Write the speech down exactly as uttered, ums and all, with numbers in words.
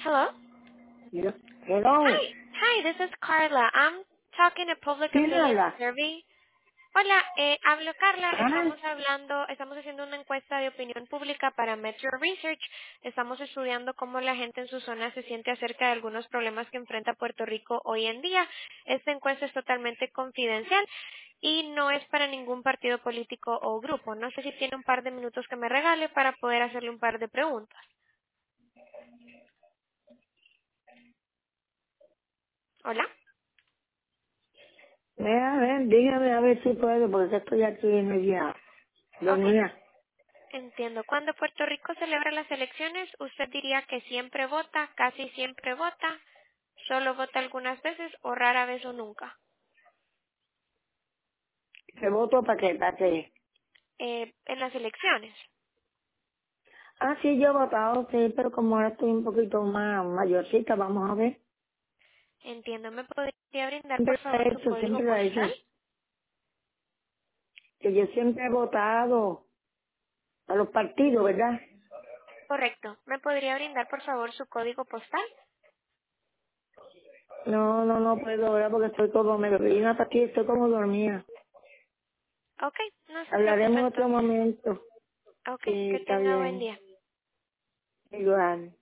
Hello? Hello. Hello. Hi. Hi, this is Carla. I'm talking a public ¿Quién opinion habla? survey. Hola, eh, hablo Carla. Ah, Estamos hablando, estamos haciendo una encuesta de opinión pública para Metro Research. Estamos estudiando cómo la gente en su zona se siente acerca de algunos problemas que enfrenta Puerto Rico hoy en día. Esta encuesta es totalmente confidencial y no es para ningún partido político o grupo. No sé si tiene un par de minutos que me regale para poder hacerle un par de preguntas. Hola. mira, a ver, dígame a ver si puedo, porque estoy aquí media Ok. dormida. Entiendo. Cuando Puerto Rico celebra las elecciones, ¿usted diría que siempre vota, casi siempre vota, solo vota algunas veces o rara vez o nunca? ¿Se voto para qué? ¿Para qué? Eh, en las elecciones. Ah, sí, yo he votado, sí, pero como ahora estoy un poquito más mayorcita, vamos a ver. Entiendo. ¿Me podría brindar, por Siempre lo favor, he su hecho, código siempre lo he postal? hecho. Que yo siempre he votado a los partidos, ¿verdad? Correcto. ¿Me podría brindar, por favor, su código postal? No, no, no puedo, ¿verdad? Porque estoy como, me vine hasta aquí, estoy como dormida. Ok, no se preocupe Hablaremos en otro entonces. momento. Ok, Sí, que está tenga buen bien. día. Igual.